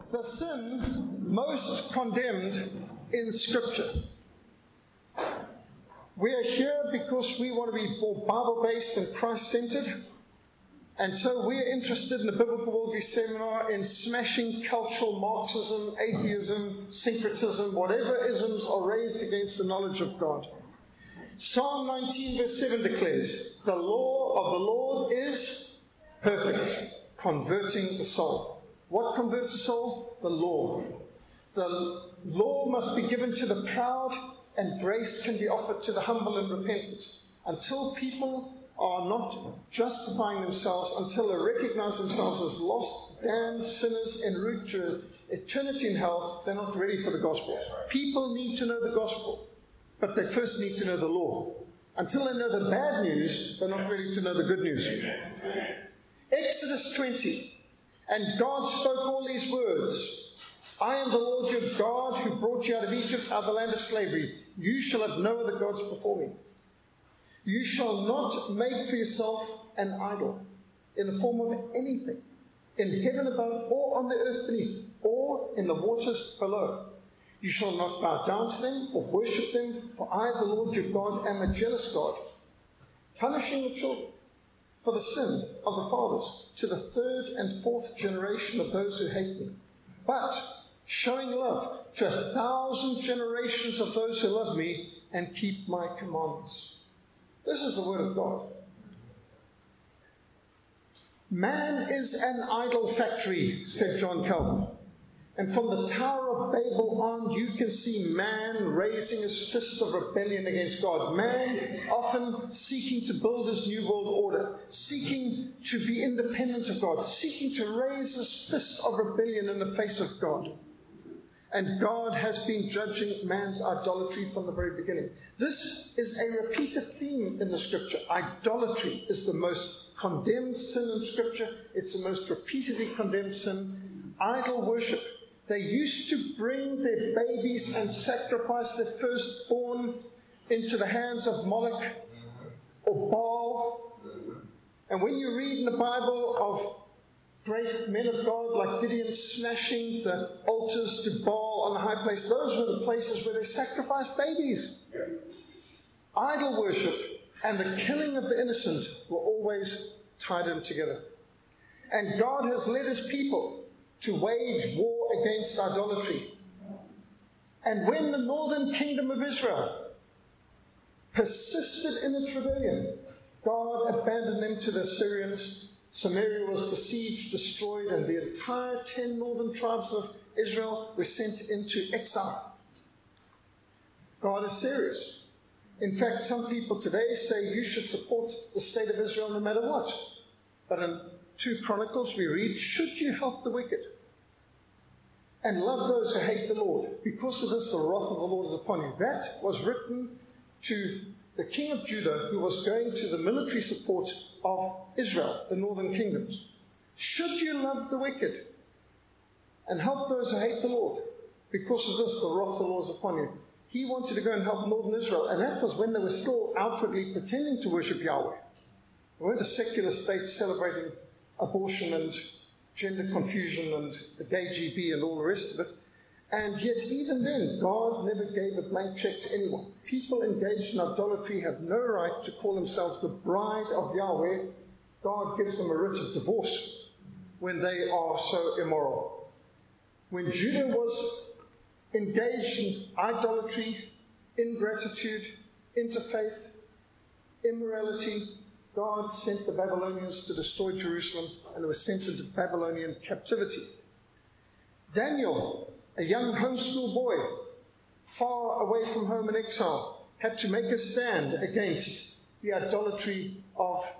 The sin most condemned in Scripture. We are here because we want to be more Bible-based and Christ-centered. And so we are interested in a Biblical Worldview seminar in smashing cultural Marxism, atheism, syncretism, whatever isms are raised against the knowledge of God. Psalm 19 verse 7 declares, "The law of the Lord is perfect, converting the soul." What converts the soul? The law. The law must be given to the proud, and grace can be offered to the humble and repentant. Until people are not justifying themselves, until they recognize themselves as lost, damned sinners en route to eternity in hell, they're not ready for the gospel. People need to know the gospel, but they first need to know the law. Until they know the bad news, they're not ready to know the good news. Exodus 20. And God spoke all these words. "I am the Lord your God who brought you out of Egypt, out of the land of slavery. You shall have no other gods before me. You shall not make for yourself an idol in the form of anything, in heaven above, or on the earth beneath, or in the waters below. You shall not bow down to them or worship them, for I, the Lord your God, am a jealous God, punishing the children for the sin of the fathers, to the third and fourth generation of those who hate me, but showing love to 1,000 generations of those who love me and keep my commandments." This is the word of God. Man is an idol factory, said John Calvin. And from the Tower of Babel on, you can see man raising his fist of rebellion against God. Man often seeking to build his new world order, seeking to be independent of God, seeking to raise his fist of rebellion in the face of God. And God has been judging man's idolatry from the very beginning. This is a repeated theme in the Scripture. Idolatry is the most condemned sin in Scripture. It's the most repeatedly condemned sin. Idol worship. They used to bring their babies and sacrifice their firstborn into the hands of Moloch or Baal. And when you read in the Bible of great men of God like Gideon smashing the altars to Baal on the high place, those were the places where they sacrificed babies. Idol worship and the killing of the innocent were always tied in together. And God has led his people to wage war against idolatry. And when the northern kingdom of Israel persisted in its rebellion, God abandoned them to the Assyrians. Samaria was besieged, destroyed, and the entire 10 northern tribes of Israel were sent into exile. God is serious. In fact, some people today say you should support the state of Israel no matter what. But in 2 Chronicles we read, "Should you help the wicked and love those who hate the Lord? Because of this the wrath of the Lord is upon you." That was written to the king of Judah, who was going to the military support of Israel, the northern kingdoms. "Should you love the wicked and help those who hate the Lord? Because of this the wrath of the Lord is upon you." He wanted to go and help northern Israel, and that was when they were still outwardly pretending to worship Yahweh. They weren't a secular state celebrating abortion and gender confusion and the gay GB and all the rest of it. And yet even then, God never gave a blank check to anyone. People engaged in idolatry have no right to call themselves the bride of Yahweh. God gives them a writ of divorce when they are so immoral. When Judah was engaged in idolatry, ingratitude, interfaith, immorality, God sent the Babylonians to destroy Jerusalem, and they were sent into Babylonian captivity. Daniel, a young homeschool boy, far away from home in exile, had to make a stand against the idolatry of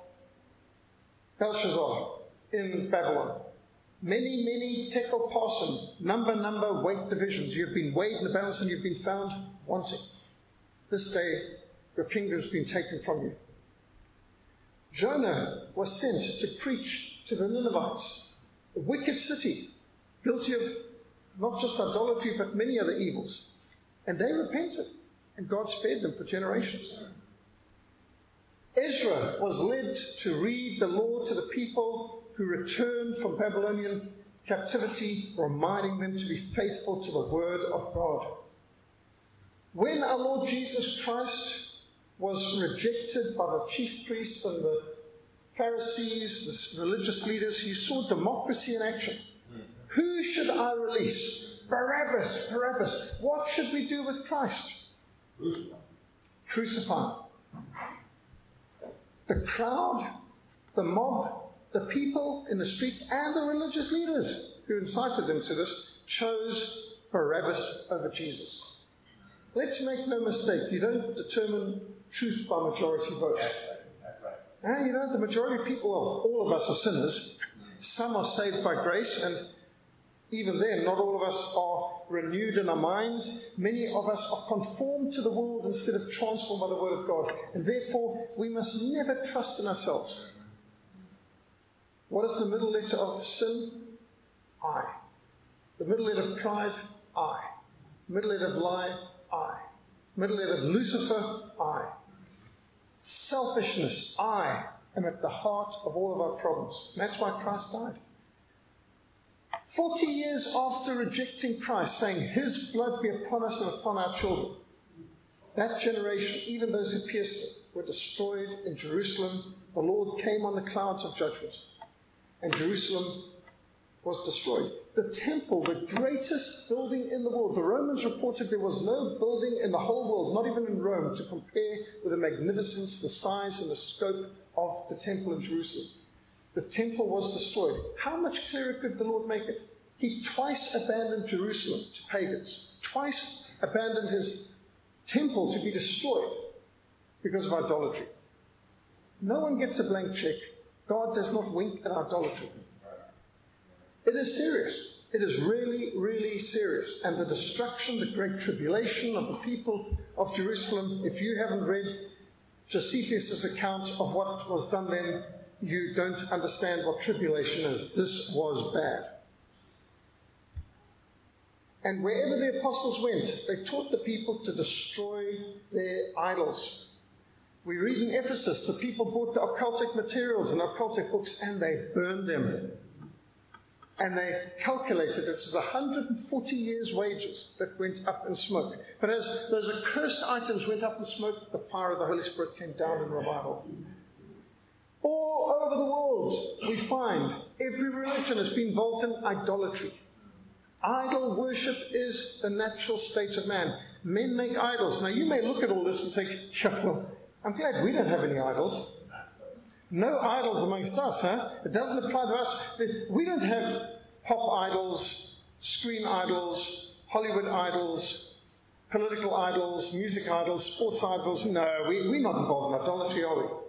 Belshazzar in Babylon. Many, many tekel parson, number, weight divisions. You've been weighed in the balance and you've been found wanting. This day, your kingdom has been taken from you. Jonah was sent to preach to the Ninevites, a wicked city, guilty of not just idolatry, but many other evils. And they repented, and God spared them for generations. Ezra was led to read the law to the people who returned from Babylonian captivity, reminding them to be faithful to the Word of God. When our Lord Jesus Christ was rejected by the chief priests and the Pharisees, the religious leaders, you saw democracy in action. Who should I release? Barabbas, Barabbas. What should we do with Christ? Crucify. The crowd, the mob, the people in the streets, and the religious leaders who incited them to this chose Barabbas over Jesus. Let's make no mistake, you don't determine truth by majority vote. You know, the majority of people, well, all of us are sinners. Some are saved by grace, and even then, not all of us are renewed in our minds. Many of us are conformed to the world instead of transformed by the Word of God. And therefore, we must never trust in ourselves. What is the middle letter of sin? I. The middle letter of pride? I. Middle letter of lie? I. Middle letter of Lucifer? I. Selfishness, I, am at the heart of all of our problems. And that's why Christ died. 40 years after rejecting Christ, saying, His blood be upon us and upon our children, that generation, even those who pierced it, were destroyed in Jerusalem. The Lord came on the clouds of judgment, and Jerusalem was destroyed. The temple, the greatest building in the world. The Romans reported there was no building in the whole world, not even in Rome, to compare with the magnificence, the size, and the scope of the temple in Jerusalem. The temple was destroyed. How much clearer could the Lord make it? He twice abandoned Jerusalem to pagans, twice abandoned His temple to be destroyed because of idolatry. No one gets a blank check. God does not wink at idolatry. It is serious. It is really, really serious. And the destruction, the great tribulation of the people of Jerusalem, if you haven't read Josephus' account of what was done then, you don't understand what tribulation is. This was bad. And wherever the apostles went, they taught the people to destroy their idols. We read in Ephesus, the people bought the occultic materials and occultic books, and they burned them. And they calculated it was 140 years' wages that went up in smoke. But as those accursed items went up in smoke, the fire of the Holy Spirit came down in revival. All over the world, we find every religion has been involved in idolatry. Idol worship is the natural state of man. Men make idols. Now, you may look at all this and think, well, I'm glad we don't have any idols. No idols amongst us, huh? It doesn't apply to us. We don't have pop idols, screen idols, Hollywood idols, political idols, music idols, sports idols. No, we're not involved in idolatry, are we?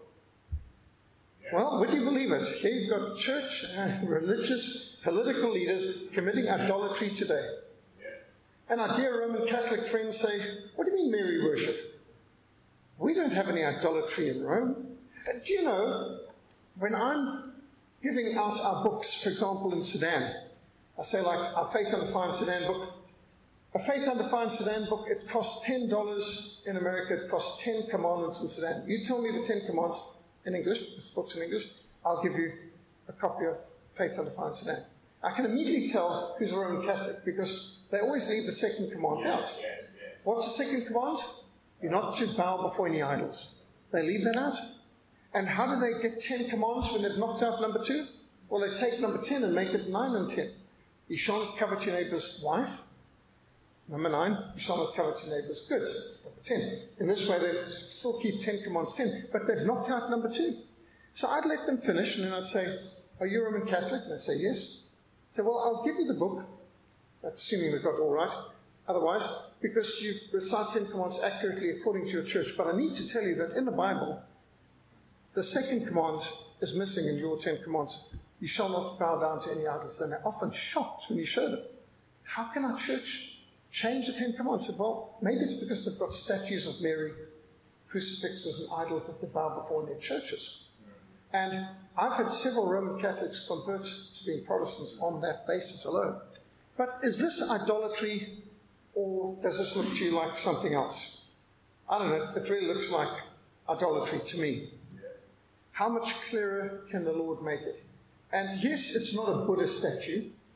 Well, would you believe it? Here you've got church, religious, political leaders committing idolatry today. And our dear Roman Catholic friends say, what do you mean Mary worship? We don't have any idolatry in Rome. Do you know, when I'm giving out our books, for example, in Sudan, I say like our Faith Under Fire in Sudan book. A Faith Under Fire in Sudan book, it costs $10 in America, it costs 10 commandments in Sudan. You tell me the 10 commands in English, this book's in English, I'll give you a copy of Faith Under Fire in Sudan. I can immediately tell who's a Roman Catholic because they always leave the second command out. What's the second command? You're not to bow before any idols. They leave that out. And how do they get 10 commands when they've knocked out number 2? Well, they take number 10 and make it 9 and 10. You shall not covet your neighbour's wife. Number 9, you shall not covet your neighbour's goods. Number 10. In this way, they still keep 10 commands 10, but they've knocked out number 2. So I'd let them finish, and then I'd say, are you Roman Catholic? And they'd say, yes. I'd say, well, I'll give you the book. That's assuming they've got it all right. Otherwise, because you've recited 10 commands accurately according to your church. But I need to tell you that in the Bible, the second command is missing in your 10 commands. You shall not bow down to any idols. And they're often shocked when you show them. How can our church change the 10 commands? I said, well, maybe it's because they've got statues of Mary, crucifixes and idols that they bow before in their churches. And I've had several Roman Catholics convert to being Protestants on that basis alone. But is this idolatry, or does this look to you like something else? I don't know. It really looks like idolatry to me. How much clearer can the Lord make it? And yes, it's not a Buddha statue.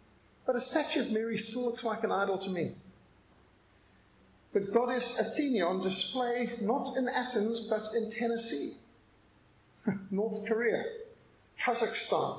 But a statue of Mary still looks like an idol to me. The goddess Athena on display, not in Athens, but in Tennessee, North Korea, Kazakhstan.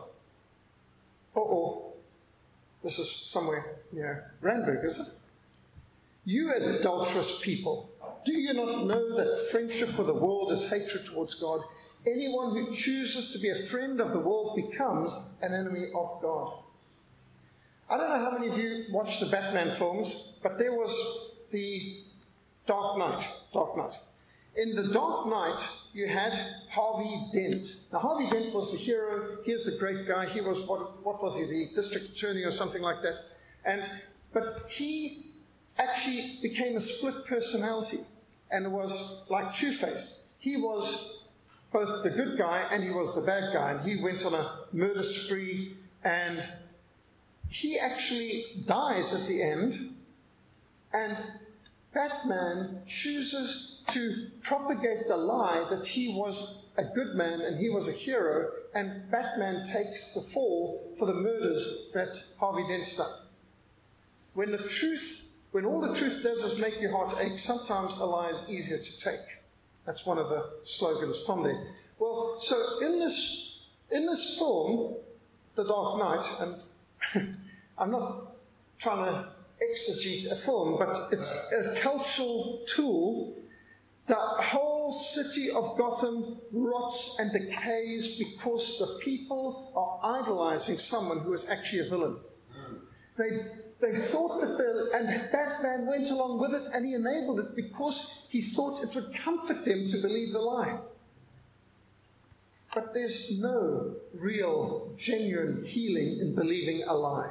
This is somewhere near Randburg, is it? You adulterous people, do you not know that friendship with the world is hatred towards God? Anyone who chooses to be a friend of the world becomes an enemy of God. I don't know how many of you watched the Batman films, but there was the Dark Knight. In the Dark Knight, you had Harvey Dent. Now, Harvey Dent was the hero. He's the great guy. He was, what was he, the district attorney or something like that. But he actually became a split personality and was like Two-Faced. He was both the good guy and he was the bad guy. And he went on a murder spree, and he actually dies at the end, and Batman chooses to propagate the lie that he was a good man and he was a hero, and Batman takes the fall for the murders that Harvey Dent's done. When all the truth does is make your heart ache, sometimes a lie is easier to take. That's one of the slogans from there. Well, so in this film, The Dark Knight, and I'm not trying to exegete a film, but it's a cultural tool. The whole city of Gotham rots and decays because the people are idolizing someone who is actually a villain. They thought that and Batman went along with it, and he enabled it because he thought it would comfort them to believe the lie. But there's no real, genuine healing in believing a lie.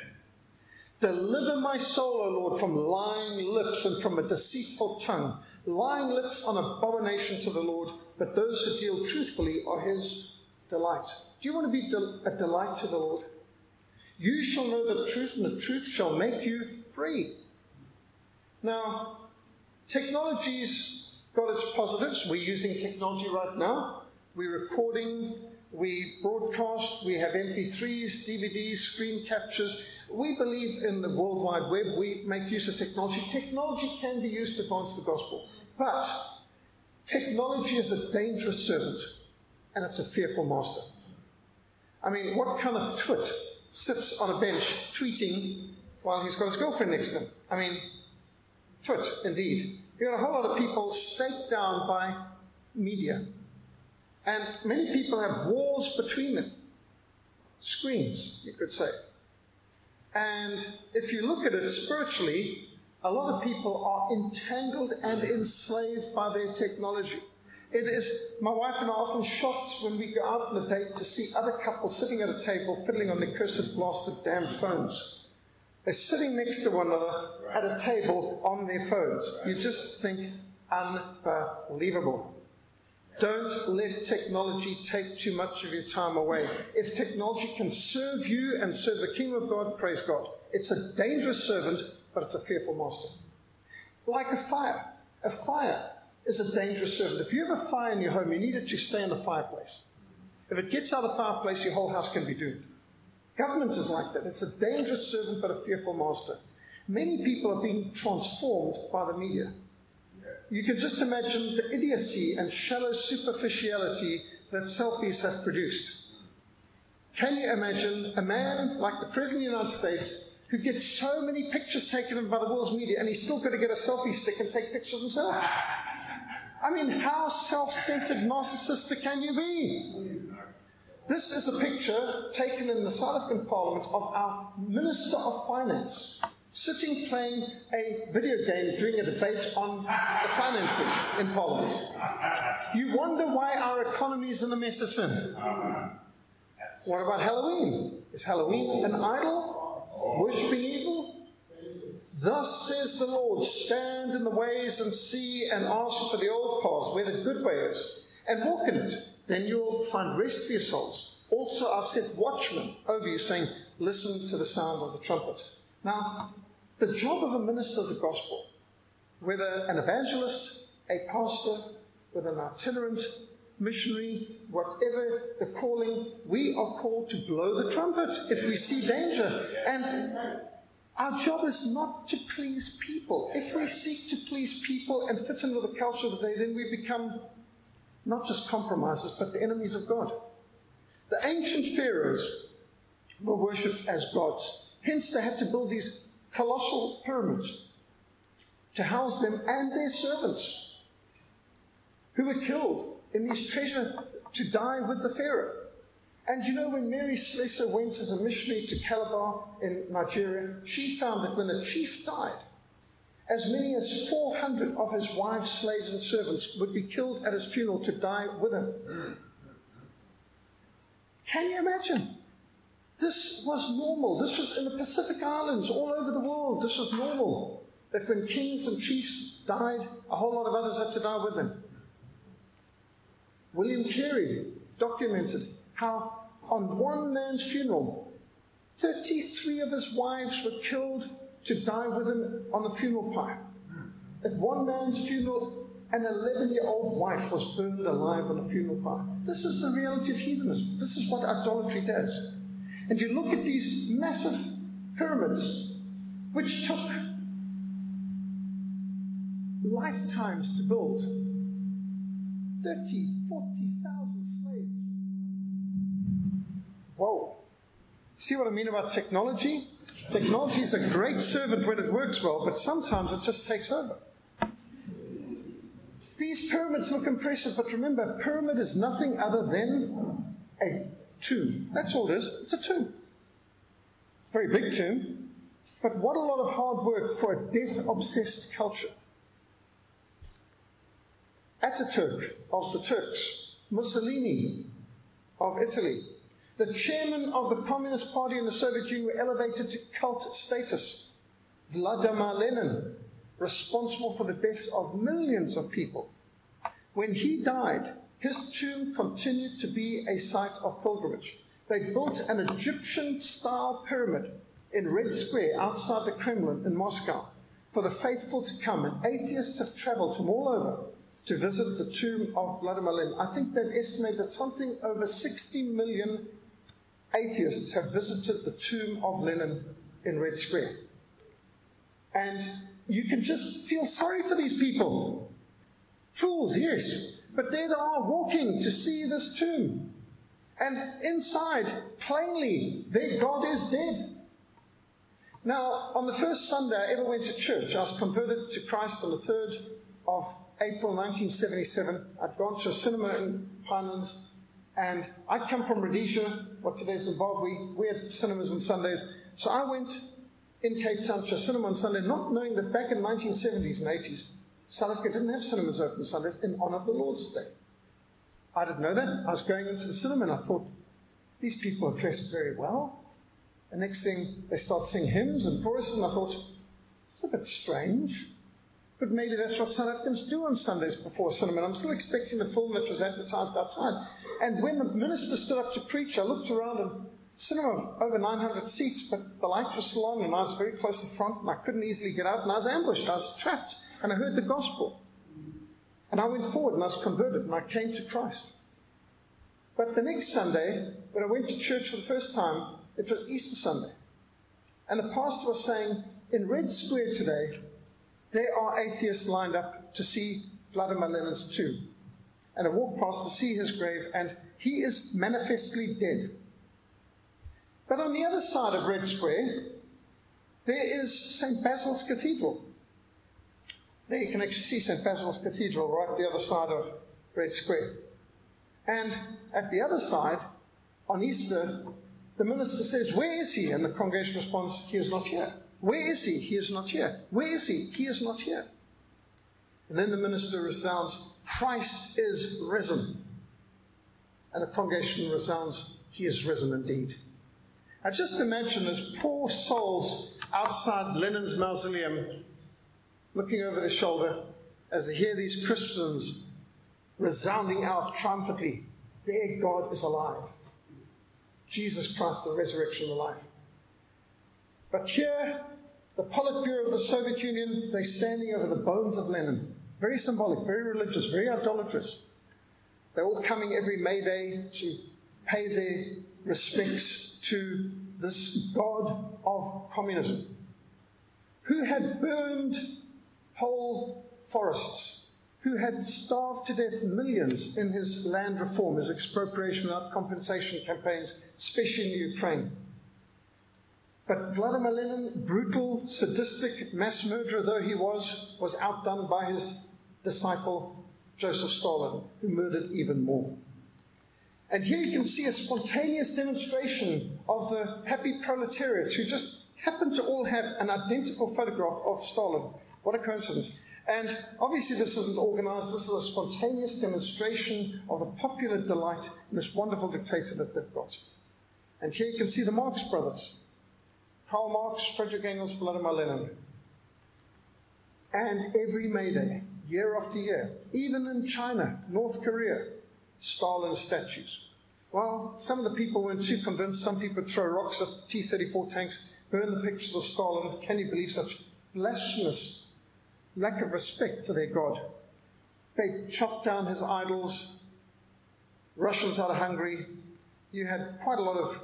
Deliver my soul, O Lord, from lying lips and from a deceitful tongue. Lying lips are an abomination to the Lord, but those who deal truthfully are his delight. Do you want to be a delight to the Lord? You shall know the truth, and the truth shall make you free. Now, technology's got its positives. We're using technology right now. We're recording, we broadcast, we have MP3s, DVDs, screen captures. We believe in the World Wide Web. We make use of technology. Technology can be used to advance the gospel. But technology is a dangerous servant, and it's a fearful master. I mean, what kind of twit sits on a bench tweeting while he's got his girlfriend next to him? I mean, twit, indeed. You've got a whole lot of people staked down by media. And many people have walls between them. Screens, you could say. And if you look at it spiritually, a lot of people are entangled and enslaved by their technology. It is, my wife and I are often shocked when we go out on a date to see other couples sitting at a table fiddling on their cursed blasted damn phones. They're sitting next to one another at a table on their phones. You just think, unbelievable. Don't let technology take too much of your time away. If technology can serve you and serve the kingdom of God, praise God. It's a dangerous servant, but it's a fearful master. Like a fire. A fire is a dangerous servant. If you have a fire in your home, you need it to stay in the fireplace. If it gets out of the fireplace, your whole house can be doomed. Government is like that. It's a dangerous servant, but a fearful master. Many people are being transformed by the media. You can just imagine the idiocy and shallow superficiality that selfies have produced. Can you imagine a man like the President of the United States who gets so many pictures taken of him by the world's media, and he's still got to get a selfie stick and take pictures of himself? I mean, how self-centered, narcissistic can you be? This is a picture taken in the South African Parliament of our Minister of Finance, sitting playing a video game during a debate on the finances in Parliament. You wonder why our economy is in the mess it's in. What about Halloween? Is Halloween an idol? Worshipping evil? Thus says the Lord, stand in the ways and see and ask for the old paths, where the good way is, and walk in it. Then you'll find rest for your souls. Also, I've set watchmen over you, saying, listen to the sound of the trumpet. Now, the job of a minister of the gospel, whether an evangelist, a pastor, whether an itinerant, missionary, whatever the calling, we are called to blow the trumpet if we see danger. And our job is not to please people. If we seek to please people and fit in with the culture of the day, then we become not just compromisers, but the enemies of God. The ancient pharaohs were worshipped as gods. Hence, they had to build these colossal pyramids to house them and their servants, who were killed in these treasures to die with the pharaoh. And you know, when Mary Slessor went as a missionary to Calabar in Nigeria, she found that when a chief died, as many as 400 of his wives, slaves, and servants would be killed at his funeral to die with him. Can you imagine? This was normal. This was in the Pacific Islands, all over the world. This was normal, that when kings and chiefs died, a whole lot of others had to die with them. William Carey documented how on one man's funeral, 33 of his wives were killed to die with him on the funeral pyre. At one man's funeral, an 11-year-old wife was burned alive on a funeral pyre. This is the reality of heathenism. This is what idolatry does. And you look at these massive pyramids, which took lifetimes to build, 30, 40,000 slaves. Whoa. See what I mean about technology? Technology is a great servant when it works well, but sometimes it just takes over. These pyramids look impressive, but remember, a pyramid is nothing other than a tomb. That's all it is. It's a tomb. It's a very big tomb, but what a lot of hard work for a death-obsessed culture. Ataturk of the Turks, Mussolini of Italy, the chairman of the Communist Party in the Soviet Union were elevated to cult status. Vladimir Lenin, responsible for the deaths of millions of people. When he died, his tomb continued to be a site of pilgrimage. They built an Egyptian-style pyramid in Red Square outside the Kremlin in Moscow for the faithful to come. And atheists have traveled from all over to visit the tomb of Vladimir Lenin. I think they've estimated that something over 60 million atheists have visited the tomb of Lenin in Red Square. And you can just feel sorry for these people. Fools, yes. But there they are walking to see this tomb. And inside, plainly, their God is dead. Now, on the first Sunday I ever went to church, I was converted to Christ on the 3rd of April 1977. I'd gone to a cinema in Pinelands. And I'd come from Rhodesia, what today's Zimbabwe. We had cinemas on Sundays. So I went in Cape Town to a cinema on Sunday, not knowing that back in the 1970s and 80s, South Africa didn't have cinemas open Sundays in honor of the Lord's Day. I didn't know that. I was going into the cinema and I thought, these people are dressed very well. The next thing, they start singing hymns and choruses, and I thought, it's a bit strange. But maybe that's what South Africans do on Sundays before cinema. And I'm still expecting the film that was advertised outside. And when the minister stood up to preach, I looked around and cinema of over 900 seats, but the light was still on and I was very close to the front and I couldn't easily get out and I was ambushed. I was trapped and I heard the gospel. And I went forward and I was converted and I came to Christ. But the next Sunday, when I went to church for the first time, it was Easter Sunday. And the pastor was saying, in Red Square today, there are atheists lined up to see Vladimir Lenin's tomb. And I walked past to see his grave, and he is manifestly dead. But on the other side of Red Square, there is St. Basil's Cathedral. There you can actually see St. Basil's Cathedral right the other side of Red Square. And at the other side, on Easter, the minister says, "Where is he?" And the congregation responds, "He is not here." "Where is he?" "He is not here." "Where is he?" "He is not here." And then the minister resounds, "Christ is risen." And the congregation resounds, "He is risen indeed." I just imagine those poor souls outside Lenin's mausoleum looking over their shoulder as they hear these Christians resounding out triumphantly, "Their God is alive. Jesus Christ, the resurrection and the life." But here, the Politburo of the Soviet Union, they're standing over the bones of Lenin. Very symbolic, very religious, very idolatrous. They're all coming every May Day to pay their respects to this god of communism, who had burned whole forests, who had starved to death millions in his land reform, his expropriation without compensation campaigns, especially in Ukraine. But Vladimir Lenin, brutal, sadistic mass murderer though he was outdone by his disciple, Joseph Stalin, who murdered even more. And here you can see a spontaneous demonstration of the happy proletariats who just happened to all have an identical photograph of Stalin. What a coincidence. And obviously this isn't organized. This is a spontaneous demonstration of the popular delight in this wonderful dictator that they've got. And here you can see the Marx brothers. Karl Marx, Friedrich Engels, Vladimir Lenin. And every May Day, year after year, even in China, North Korea, Stalin statues. Well, some of the people weren't too convinced. Some people would throw rocks at the T-34 tanks, burn the pictures of Stalin. Can you believe such blasphemous lack of respect for their God? They chopped down his idols. Russians out of Hungary. You had quite a lot of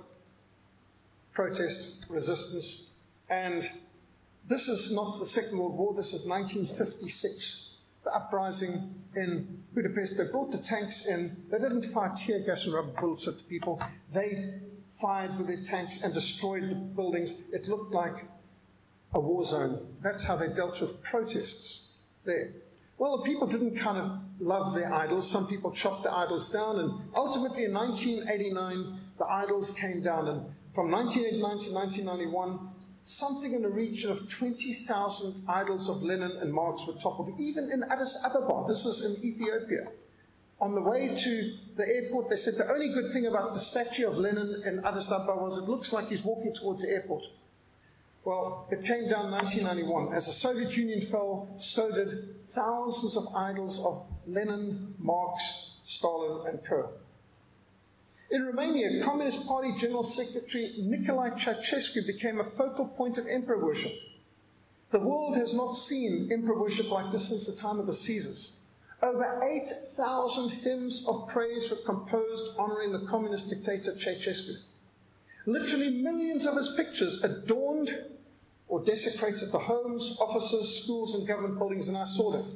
protest, resistance. And this is not the Second World War. This is 1956. The uprising in Budapest. They brought the tanks in. They didn't fire tear gas and rubber bullets at the people. They fired with their tanks and destroyed the buildings. It looked like a war zone. That's how they dealt with protests there. Well, the people didn't kind of love their idols. Some people chopped the idols down, and ultimately in 1989, the idols came down. And from 1989 to 1991, something in the region of 20,000 idols of Lenin and Marx were toppled, even in Addis Ababa. This is in Ethiopia. On the way to the airport, they said the only good thing about the statue of Lenin in Addis Ababa was it looks like he's walking towards the airport. Well, it came down in 1991. As the Soviet Union fell, so did thousands of idols of Lenin, Marx, Stalin, and co. In Romania, Communist Party General Secretary Nicolae Ceausescu became a focal point of emperor worship. The world has not seen emperor worship like this since the time of the Caesars. Over 8,000 hymns of praise were composed honoring the communist dictator Ceausescu. Literally millions of his pictures adorned or desecrated the homes, offices, schools, and government buildings, and I saw them.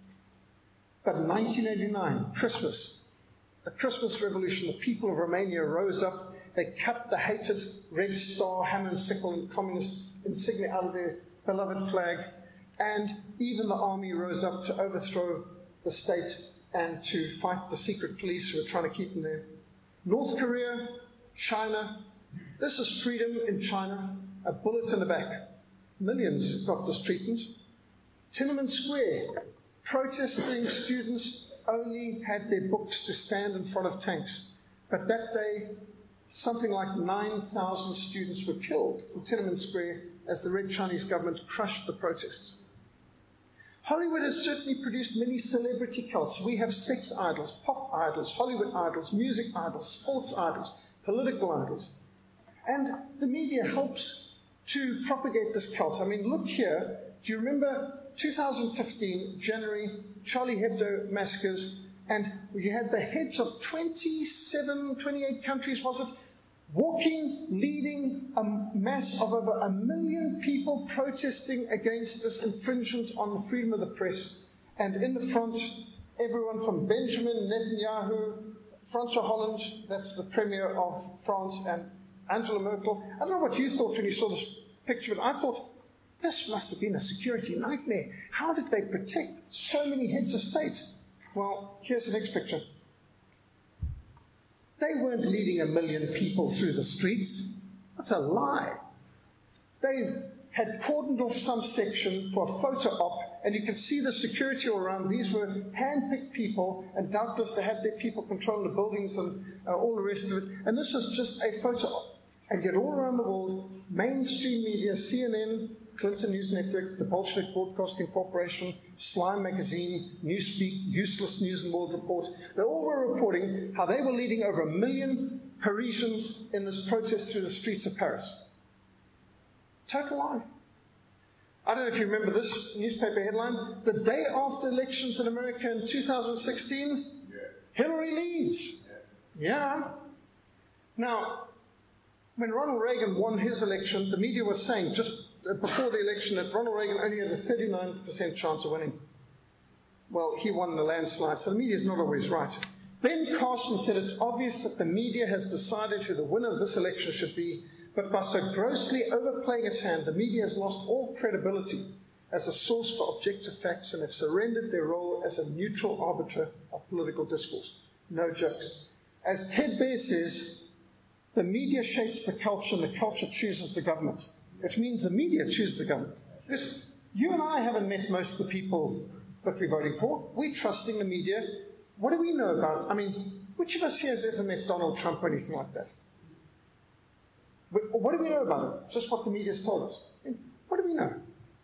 But in 1989, Christmas, the Christmas revolution, the people of Romania rose up. They cut the hated red star, hammer and sickle and communist insignia out of their beloved flag. And even the army rose up to overthrow the state and to fight the secret police who were trying to keep them there. North Korea, China. This is freedom in China. A bullet in the back. Millions got this treatment. Tiananmen Square. Protesting students only had their books to stand in front of tanks. But that day, something like 9,000 students were killed in Tiananmen Square as the Red Chinese government crushed the protests. Hollywood has certainly produced many celebrity cults. We have sex idols, pop idols, Hollywood idols, music idols, sports idols, political idols. And the media helps to propagate this cult. I mean, look here. Do you remember 2015, January, Charlie Hebdo massacres, and you had the heads of 27, 28 countries, was it, walking, leading a mass of over 1 million people protesting against this infringement on the freedom of the press. And in the front, everyone from Benjamin Netanyahu, François Hollande, that's the Premier of France, and Angela Merkel. I don't know what you thought when you saw this picture, but I thought, this must have been a security nightmare. How did they protect so many heads of state? Well, here's the next picture. They weren't leading 1 million people through the streets. That's a lie. They had cordoned off some section for a photo op, and you can see the security all around. These were hand-picked people, and doubtless they had their people controlling the buildings and all the rest of it. And this was just a photo op. And yet all around the world, mainstream media, CNN, Clinton News Network, the Bolshevik Broadcasting Corporation, Slime Magazine, Newspeak, Useless News and World Report, they all were reporting how they were leading over 1 million Parisians in this protest through the streets of Paris. Total lie. I don't know if you remember this newspaper headline. The day after elections in America in 2016, Hillary leads. Yeah. Now, when Ronald Reagan won his election, the media was saying just before the election that Ronald Reagan only had a 39% chance of winning. Well, he won in a landslide, so the media is not always right. Ben Carson said it's obvious that the media has decided who the winner of this election should be, but by so grossly overplaying its hand, the media has lost all credibility as a source for objective facts and have surrendered their role as a neutral arbiter of political discourse. No jokes. As Ted Baer says, the media shapes the culture and the culture chooses the government, which means the media chooses the government. Because you and I haven't met most of the people that we're voting for. We're trusting the media. What do we know about? I mean, which of us here has ever met Donald Trump or anything like that? What do we know about him? Just what the media's told us. What do we know?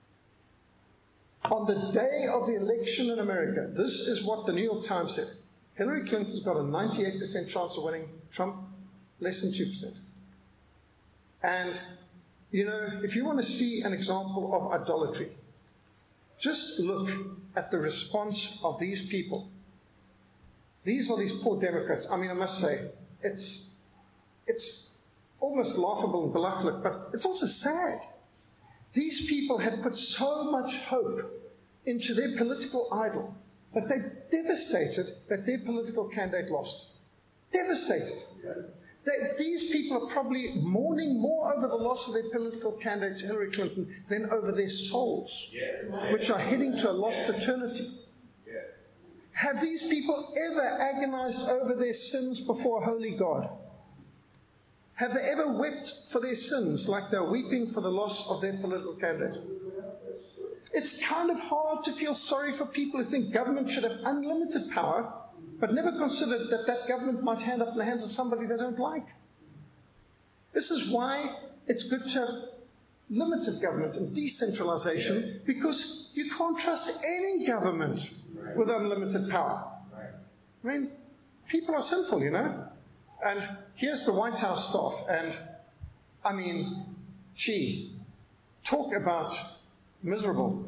On the day of the election in America, this is what the New York Times said. Hillary Clinton's got a 98% chance of winning. Trump, less than 2%. And, you know, if you want to see an example of idolatry, just look at the response of these people. These are these poor Democrats. I mean, I must say, it's almost laughable and belachlik, but it's also sad. These people had put so much hope into their political idol that they devastated that their political candidate lost. Devastated. These people are probably mourning more over the loss of their political candidate, Hillary Clinton, than over their souls, which are heading to a lost eternity. Have these people ever agonized over their sins before a holy God? Have they ever wept for their sins like they're weeping for the loss of their political candidate? It's kind of hard to feel sorry for people who think government should have unlimited power, but never considered that that government might end up in the hands of somebody they don't like. This is why it's good to have limited government and decentralization, because you can't trust any government with unlimited power. I mean, people are sinful, you know. And here's the White House staff, and I mean, gee, talk about miserable.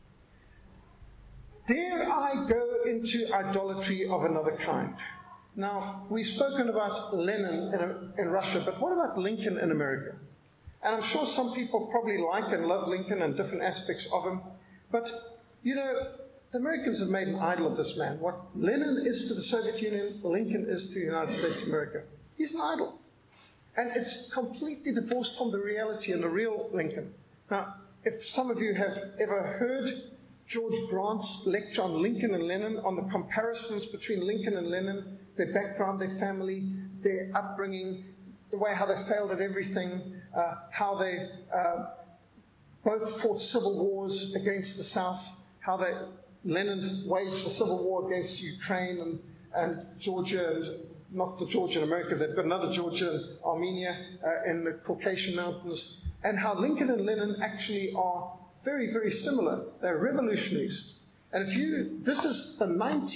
Dare I go into idolatry of another kind? Now, we've spoken about Lenin in Russia, but what about Lincoln in America? And I'm sure some people probably like and love Lincoln and different aspects of him, but, you know, the Americans have made an idol of this man. What Lenin is to the Soviet Union, Lincoln is to the United States of America. He's an idol. And it's completely divorced from the reality and the real Lincoln. Now, if some of you have ever heard George Grant's lecture on Lincoln and Lenin, on the comparisons between Lincoln and Lenin, their background, their family, their upbringing, the way how they failed at everything, how they both fought civil wars against the South, how Lenin waged a civil war against Ukraine and Georgia, and not the Georgia in America, they've got another Georgia in Armenia, in the Caucasian Mountains, and how Lincoln and Lenin actually are very, very similar. They're revolutionaries. And this is the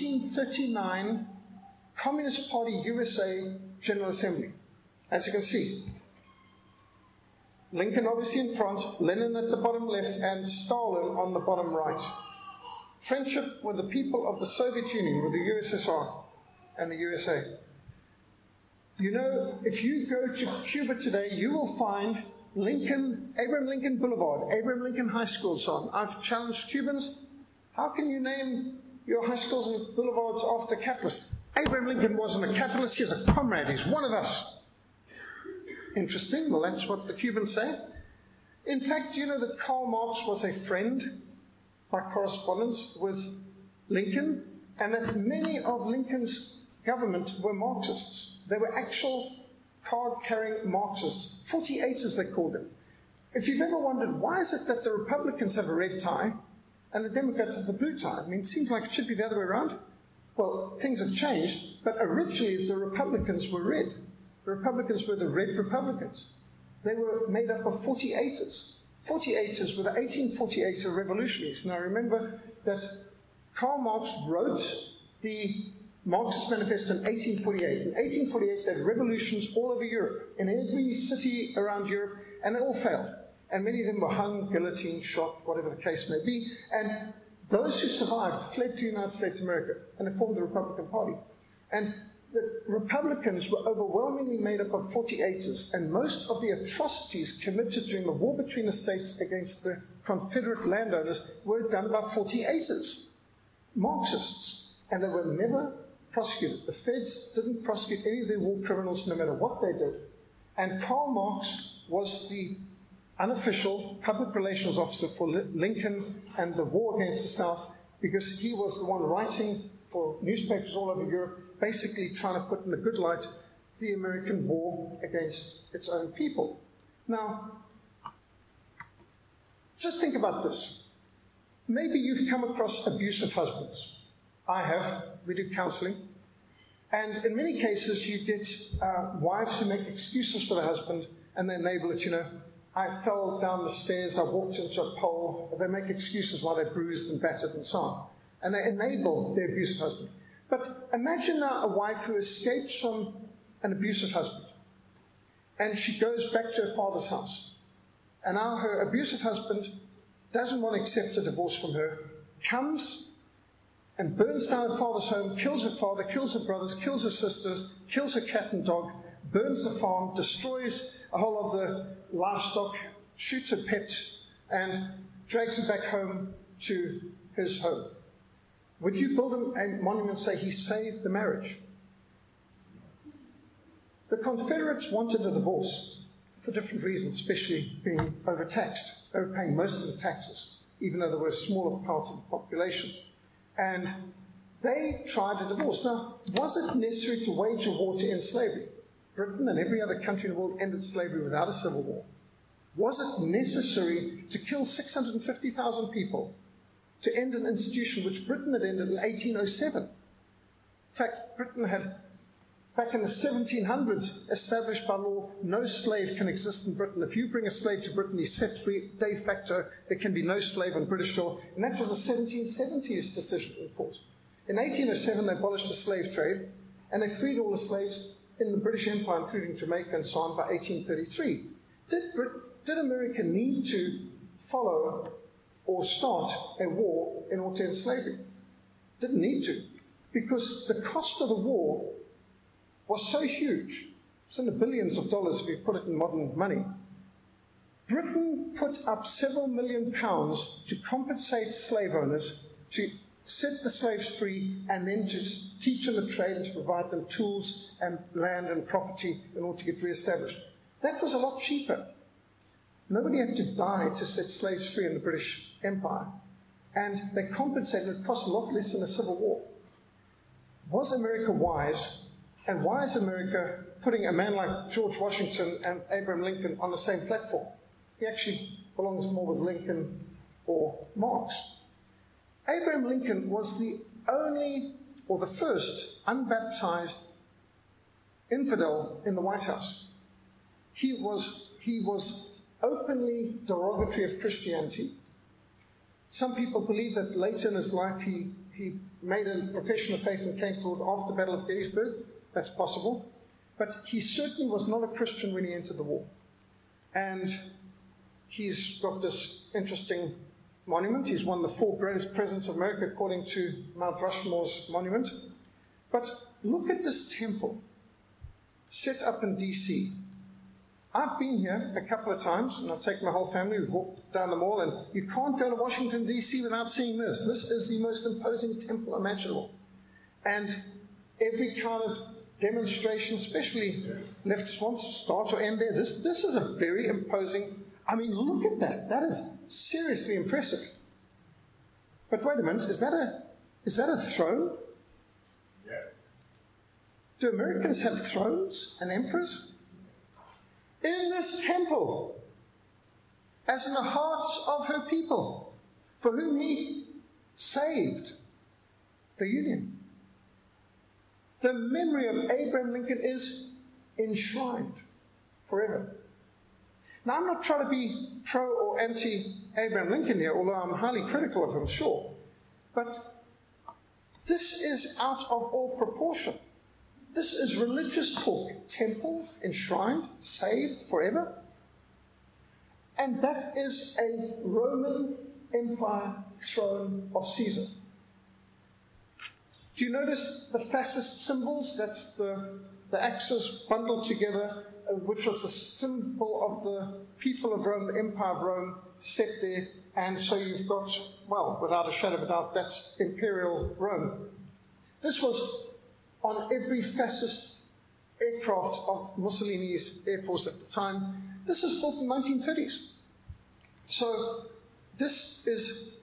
1939 Communist Party USA General Assembly. As you can see, Lincoln obviously in front, Lenin at the bottom left, and Stalin on the bottom right. Friendship with the people of the Soviet Union, with the USSR and the USA. You know, if you go to Cuba today, you will find Abraham Lincoln Boulevard, Abraham Lincoln High School, and so on. I've challenged Cubans, how can you name your high schools and boulevards after capitalists? Abraham Lincoln wasn't a capitalist, he's a comrade, he's one of us. Interesting, well that's what the Cubans say. In fact, you know that Karl Marx was a friend by correspondence with Lincoln, and that many of Lincoln's government were Marxists. They were actual card-carrying Marxists, 48ers they called them. If you've ever wondered, why is it that the Republicans have a red tie and the Democrats have the blue tie? I mean, it seems like it should be the other way around. Well, things have changed, but originally the Republicans were red. The Republicans were the red Republicans. They were made up of 48ers. 48ers were the 1848 revolutionaries. Now remember that Karl Marx wrote the Marxist Manifesto in 1848. In 1848, there were revolutions all over Europe, in every city around Europe, and they all failed. And many of them were hung, guillotined, shot, whatever the case may be. And those who survived fled to the United States of America, and they formed the Republican Party. And the Republicans were overwhelmingly made up of 48ers, and most of the atrocities committed during the war between the states against the Confederate landowners were done by 48ers, Marxists, and they were never prosecuted. The feds didn't prosecute any of their war criminals no matter what they did. And Karl Marx was the unofficial public relations officer for Lincoln and the war against the South, because he was the one writing for newspapers all over Europe, basically trying to put in a good light the American war against its own people. Now, just think about this. Maybe you've come across abusive husbands. I have. We do counseling. And in many cases, you get wives who make excuses for the husband, and they enable it, I fell down the stairs, I walked into a pole. They make excuses why they're bruised and battered and so on. And they enable their abusive husband. But imagine now a wife who escapes from an abusive husband, and she goes back to her father's house. And now her abusive husband doesn't want to accept a divorce from her, comes and burns down her father's home, kills her father, kills her brothers, kills her sisters, kills her cat and dog, burns the farm, destroys a whole of the livestock, shoots a pet, and drags her back home to his home. Would you build him a monument and say he saved the marriage? The Confederates wanted a divorce for different reasons, especially being overtaxed. They were paying most of the taxes, even though there were smaller parts of the population. And they tried a divorce. Now, was it necessary to wage a war to end slavery? Britain and every other country in the world ended slavery without a civil war. Was it necessary to kill 650,000 people to end an institution which Britain had ended in 1807? In fact, Britain had, back in the 1700s, established by law, no slave can exist in Britain. If you bring a slave to Britain, he's set free de facto. There can be no slave on British soil. And that was a 1770s decision in court. In 1807, they abolished the slave trade, and they freed all the slaves in the British Empire, including Jamaica and so on, by 1833. Did America need to follow or start a war in order to end slavery? Didn't need to, because the cost of the war was so huge. It's in the billions of dollars if you put it in modern money. Britain put up several million pounds to compensate slave owners, to set the slaves free, and then to teach them a trade and to provide them tools and land and property in order to get re-established. That was a lot cheaper. Nobody had to die to set slaves free in the British Empire. And they compensated. It cost a lot less than a civil war. Was America wise? And why is America putting a man like George Washington and Abraham Lincoln on the same platform? He actually belongs more with Lincoln or Marx. Abraham Lincoln was the only, or the first, unbaptized infidel in the White House. He was openly derogatory of Christianity. Some people believe that later in his life he made a profession of faith and came forward after the Battle of Gettysburg. That's possible. But he certainly was not a Christian when he entered the war. And he's got this interesting monument. He's one of the 4 greatest presidents of America, according to Mount Rushmore's monument. But look at this temple set up in D.C. I've been here a couple of times, and I've taken my whole family. We've walked down the mall, and you can't go to Washington, D.C. without seeing this. This is the most imposing temple imaginable. And every kind of demonstration, especially leftists want to start or end there. This is a very imposing. I mean, look at that. That is seriously impressive. But wait a minute, is that a throne? Yeah. Do Americans have thrones and emperors? In this temple, as in the hearts of her people, for whom he saved the Union. The memory of Abraham Lincoln is enshrined forever. Now, I'm not trying to be pro or anti-Abraham Lincoln here, although I'm highly critical of him, sure. But this is out of all proportion. This is religious talk. Temple, enshrined, saved forever. And that is a Roman Empire throne of Caesar. Do you notice the fascist symbols? That's the axis bundled together, which was the symbol of the people of Rome, the Empire of Rome, set there. And so you've got, well, without a shadow of a doubt, that's Imperial Rome. This was on every fascist aircraft of Mussolini's Air Force at the time. This is built in the 1930s. So this is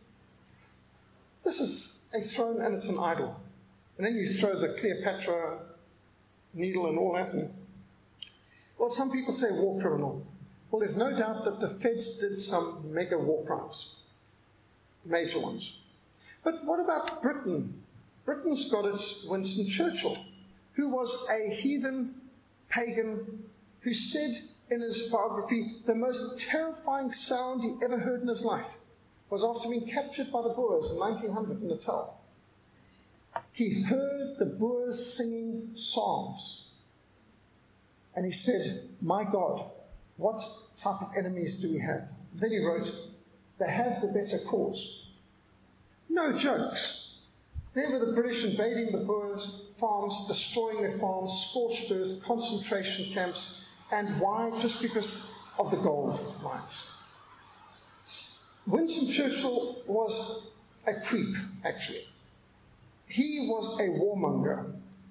a throne and it's an idol. And then you throw the Cleopatra needle and all that. Well, some people say war criminal. Well, there's no doubt that the Feds did some mega war crimes, major ones. But what about Britain? Britain's got its Winston Churchill, who was a heathen pagan who said in his biography, the most terrifying sound he ever heard in his life was after being captured by the Boers in 1900 in Natal. He heard the Boers singing psalms. And he said, my God, what type of enemies do we have? Then he wrote, they have the better cause. No jokes. There were the British invading the Boers' farms, destroying their farms, scorched earth, concentration camps. And why? Just because of the gold mines. Winston Churchill was a creep, actually. He was a warmonger.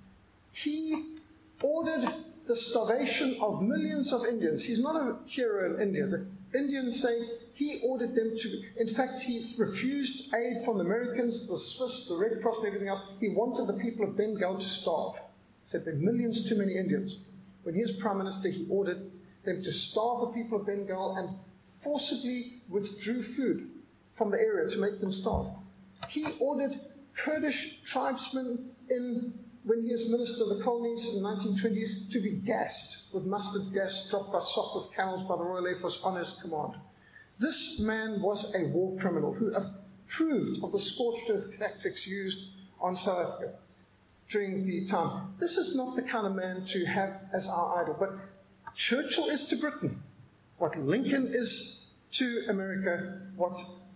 He ordered the starvation of millions of Indians. He's not a hero in India. The Indians say he ordered them to, in fact, he refused aid from the Americans, the Swiss, the Red Cross and everything else. He wanted the people of Bengal to starve. He said there are millions too many Indians. When he was Prime Minister, he ordered them to starve the people of Bengal and forcibly withdrew food from the area to make them starve. He ordered Kurdish tribesmen when he was Minister of the Colonies in the 1920s, to be gassed with mustard gas dropped by Sopwith camels by the Royal Air Force on his command. This man was a war criminal who approved of the scorched earth tactics used on South Africa during the time. This is not the kind of man to have as our idol, but Churchill is to Britain what Lincoln is to America, what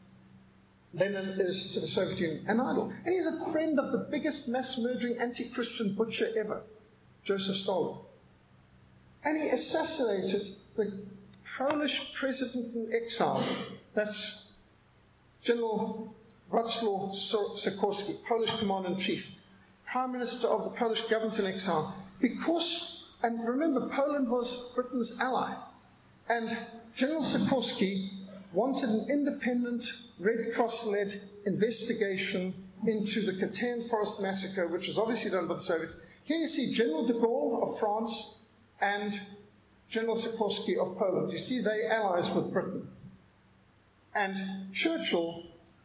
Lenin is to the Soviet Union, an idol. And he's a friend of the biggest mass-murdering anti-Christian butcher ever, Joseph Stalin. And he assassinated the Polish president in exile, that's General Wacław Sikorski, Polish commander-in-chief, Prime Minister of the Polish government in exile, because, and remember, Poland was Britain's ally, and General Sikorski wanted an independent, Red Cross-led investigation into the Katyn Forest Massacre, which was obviously done by the Soviets. Here you see General de Gaulle of France and General Sikorski of Poland. You see they allies with Britain. And Churchill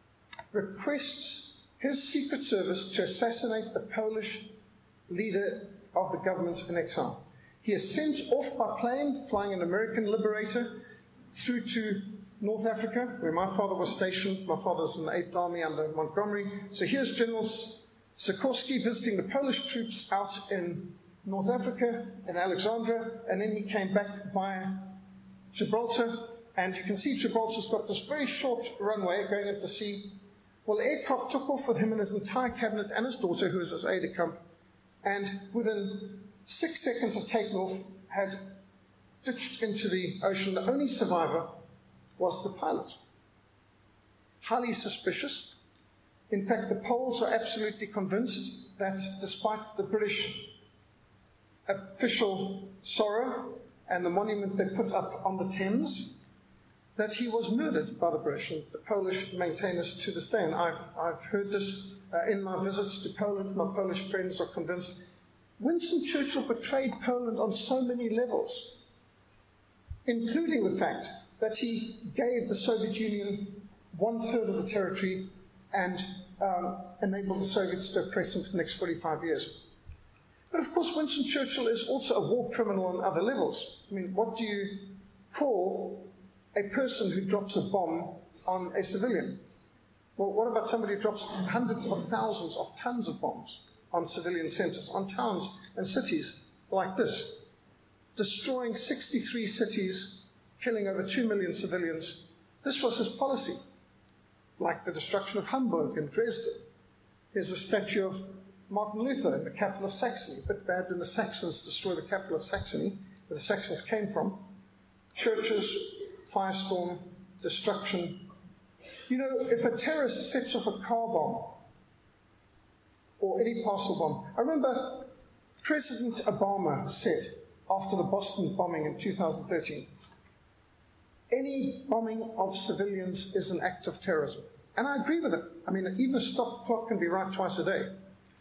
requests his Secret Service to assassinate the Polish leader of the government in exile. He is sent off by plane, flying an American Liberator, through to North Africa, where my father was stationed. My father's in the 8th Army under Montgomery. So here's General Sikorski visiting the Polish troops out in North Africa, in Alexandria, and then he came back via Gibraltar. And you can see Gibraltar's got this very short runway going out to sea. Well, the aircraft took off with him and his entire cabinet and his daughter, who was his aide-de-camp, and within 6 seconds of taking off, had ditched into the ocean. The only survivor was the pilot. Highly suspicious. In fact, the Poles are absolutely convinced that despite the British official sorrow and the monument they put up on the Thames, that he was murdered by the British, and the Polish maintain this to this day. And I've heard this in my visits to Poland. My Polish friends are convinced. Winston Churchill betrayed Poland on so many levels, including the fact that he gave the Soviet Union 1/3 of the territory and enabled the Soviets to oppress them for the next 45 years. But of course, Winston Churchill is also a war criminal on other levels. I mean, what do you call a person who drops a bomb on a civilian? Well, what about somebody who drops hundreds of thousands of tons of bombs on civilian centers, on towns and cities like this, destroying 63 cities, killing over 2 million civilians? This was his policy, like the destruction of Hamburg and Dresden. Here's a statue of Martin Luther in the capital of Saxony. A bit bad when the Saxons destroyed the capital of Saxony, where the Saxons came from. Churches, firestorm, destruction. You know, if a terrorist sets off a car bomb or any parcel bomb, I remember President Obama said after the Boston bombing in 2013, any bombing of civilians is an act of terrorism. And I agree with it. I mean, even a stop clock can be right twice a day.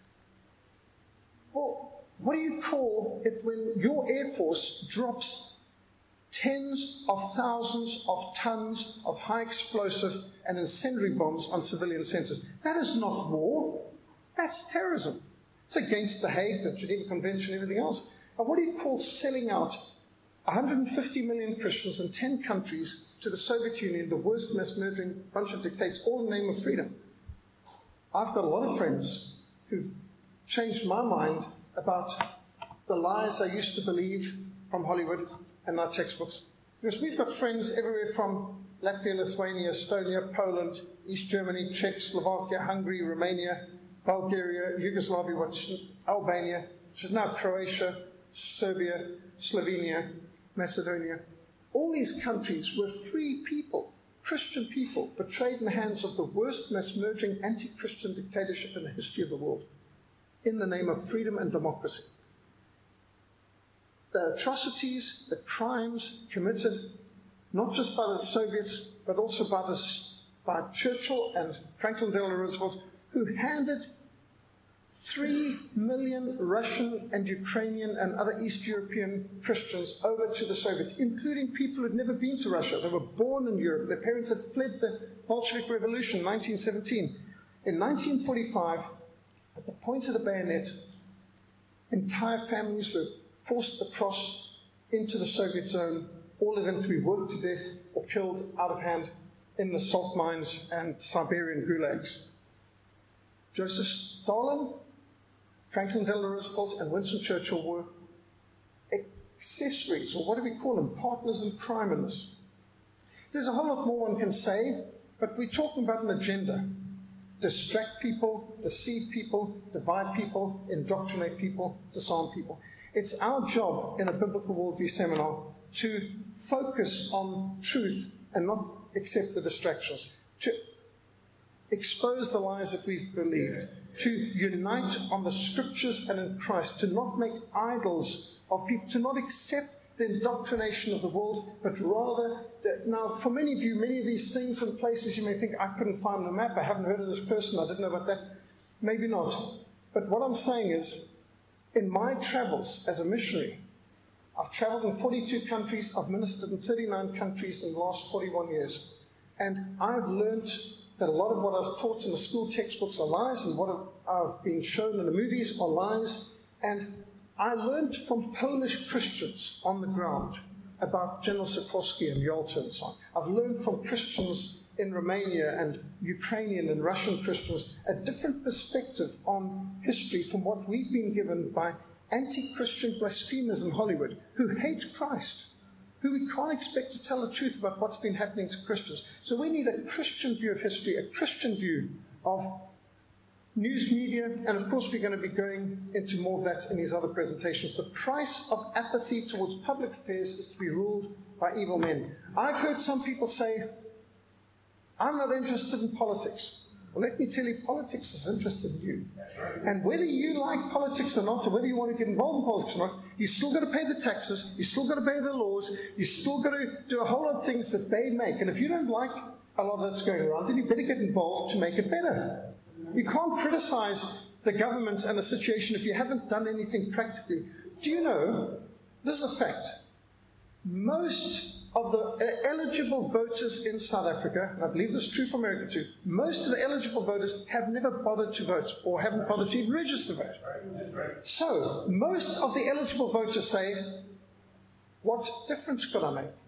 Well, what do you call it when your Air Force drops tens of thousands of tons of high explosive and incendiary bombs on civilian centers? That is not war. That's terrorism. It's against the Hague, the Geneva Convention, everything else. And what do you call selling out 150 million Christians in 10 countries to the Soviet Union, the worst mass-murdering bunch of dictators, all in the name of freedom? I've got a lot of friends who've changed my mind about the lies I used to believe from Hollywood and our textbooks. Because we've got friends everywhere from Latvia, Lithuania, Estonia, Poland, East Germany, Czech, Slovakia, Hungary, Romania, Bulgaria, Yugoslavia, Albania, which is now Croatia, Serbia, Slovenia, Macedonia. All these countries were free people, Christian people, betrayed in the hands of the worst mass-murdering anti-Christian dictatorship in the history of the world, in the name of freedom and democracy. The atrocities, the crimes committed, not just by the Soviets, but also by Churchill and Franklin Delano Roosevelt, who handed 3 million Russian and Ukrainian and other East European Christians over to the Soviets, including people who had never been to Russia. They were born in Europe. Their parents had fled the Bolshevik Revolution in 1917. In 1945, at the point of the bayonet, entire families were forced across into the Soviet zone, all of them to be worked to death or killed out of hand in the salt mines and Siberian gulags. Joseph Stalin, Franklin Delano Roosevelt, and Winston Churchill were accessories, or what do we call them, partners in crime in this. There's a whole lot more one can say, but we're talking about an agenda. Distract people, deceive people, divide people, indoctrinate people, disarm people. It's our job in a biblical worldview seminar to focus on truth and not accept the distractions, to expose the lies that we've believed, to unite on the scriptures and in Christ, to not make idols of people, to not accept the indoctrination of the world, but rather, now for many of you, many of these things and places you may think, I couldn't find on a map, I haven't heard of this person, I didn't know about that. Maybe not. But what I'm saying is, in my travels as a missionary, I've traveled in 42 countries, I've ministered in 39 countries in the last 41 years, and I've learned that a lot of what I was taught in the school textbooks are lies, and what I've been shown in the movies are lies. And I learned from Polish Christians on the ground about General Sikorski and Yalta and so on. I've learned from Christians in Romania and Ukrainian and Russian Christians a different perspective on history from what we've been given by anti-Christian blasphemers in Hollywood who hate Christ, who we can't expect to tell the truth about what's been happening to Christians. So we need a Christian view of history, a Christian view of news media, and of course we're going to be going into more of that in these other presentations. The price of apathy towards public affairs is to be ruled by evil men. I've heard some people say, I'm not interested in politics. Well, let me tell you, politics is interested in you. And whether you like politics or not, or whether you want to get involved in politics or not, you still got to pay the taxes, you still got to obey the laws, you still got to do a whole lot of things that they make. And if you don't like a lot of that's going around, then you better get involved to make it better. You can't criticize the government and the situation if you haven't done anything practically. Do you know, this is a fact, most of the eligible voters in South Africa, and I believe this is true for America too, most of the eligible voters have never bothered to vote or haven't bothered to even register to vote. So, most of the eligible voters say, what difference could I make?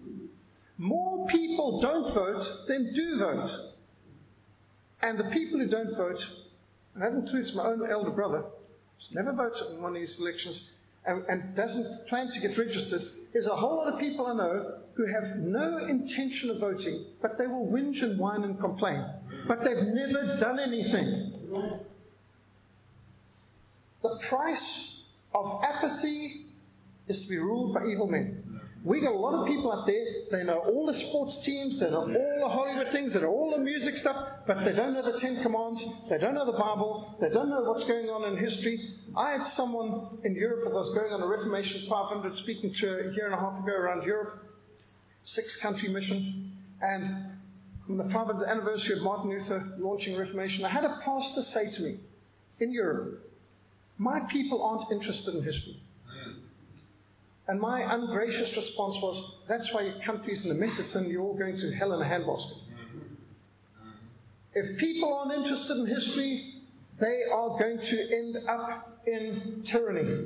More people don't vote than do vote. And the people who don't vote, and that includes my own elder brother, who's never voted in one of these elections and doesn't plan to get registered, there's a whole lot of people I know who have no intention of voting, but they will whinge and whine and complain. But they've never done anything. The price of apathy is to be ruled by evil men. We got a lot of people out there, they know all the sports teams, they know all the Hollywood things, they know all the music stuff, but they don't know the Ten Commandments, they don't know the Bible, they don't know what's going on in history. I had someone in Europe, as I was going on a Reformation 500 speaking to a year and a half ago around Europe, 6-country mission, and on the 500th anniversary of Martin Luther launching Reformation, I had a pastor say to me, in Europe, my people aren't interested in history. And my ungracious response was, that's why your country's in a mess it's in, you're all going to hell in a handbasket. If people aren't interested in history, they are going to end up in tyranny.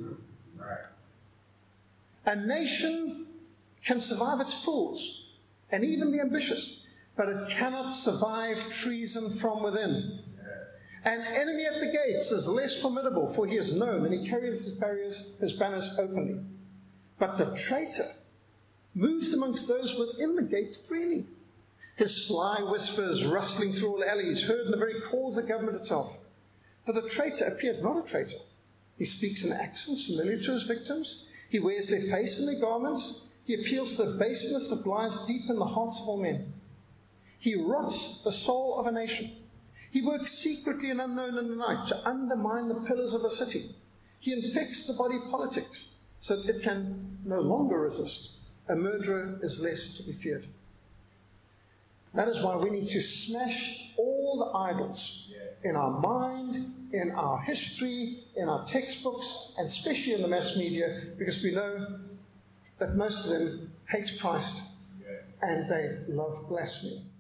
A nation can survive its fools, and even the ambitious, but it cannot survive treason from within. An enemy at the gates is less formidable, for he is known, and he carries his banners openly. But the traitor moves amongst those within the gate freely. His sly whispers rustling through all alleys, heard in the very calls of government itself. For the traitor appears not a traitor. He speaks in accents familiar to his victims. He wears their face in their garments. He appeals to the baseness that lies deep in the hearts of all men. He rots the soul of a nation. He works secretly and unknown in the night to undermine the pillars of a city. He infects the body politic so that it can no longer resist. A murderer is less to be feared. That is why we need to smash all the idols in our mind, in our history, in our textbooks, and especially in the mass media, because we know that most of them hate Christ and they love blasphemy.